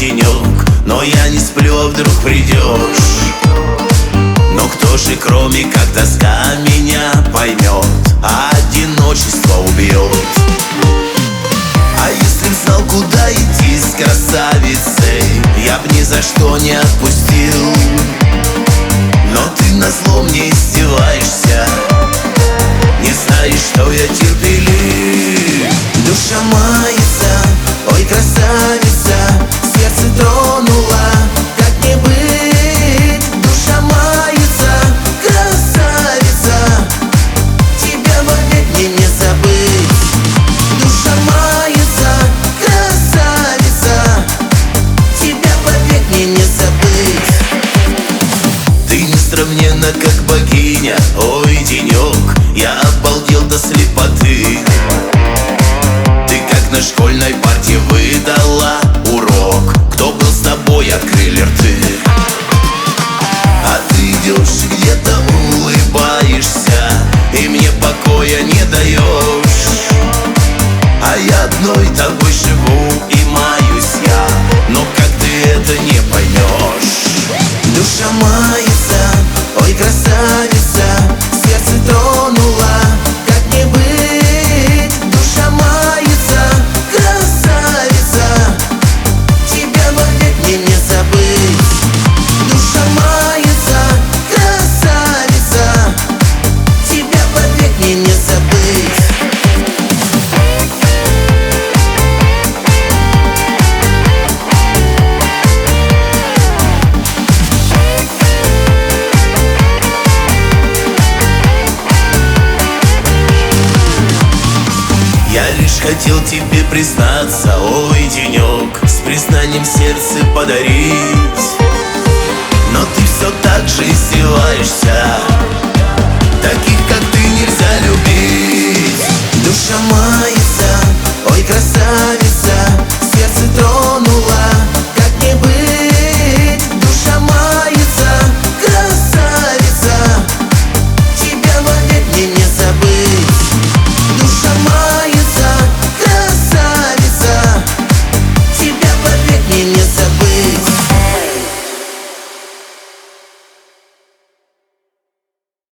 денек, но я не сплю, а вдруг придешь. Но кто же, кроме как тоска, меня поймет, а одиночество убьет? А если б знал, куда идти с красавицей, я б ни за что не отпустил. Но ты назло мне издеваешься, не знаешь, что я терпелив. Душа мается, ой, красавица, сердце тронула, как не быть. Душа мается, красавица, тебя вовек мне не забыть. Душа мается, красавица, тебя вовек мне не забыть. Ты несравненна, как богиня, ой, денек, я обалдел до слепоты. Ты как на школьной парте выдала урок, кто был с тобой, открыли рты. А ты идешь, где-то улыбаешься, и мне покоя не даешь. А я одной тобой живу и маюсь я, но как ты это не поймешь? Душа мается, ой, красавица, сердце тронула, как не быть. Душа мается, красавица, тебя вовек мне не забыть. Душа мается, красавица, тебя вовек мне не забыть. Я лишь хотел тебе признаться, ой, денек, с признанием сердце подарить. Но ты все так же издеваешься, таких как ты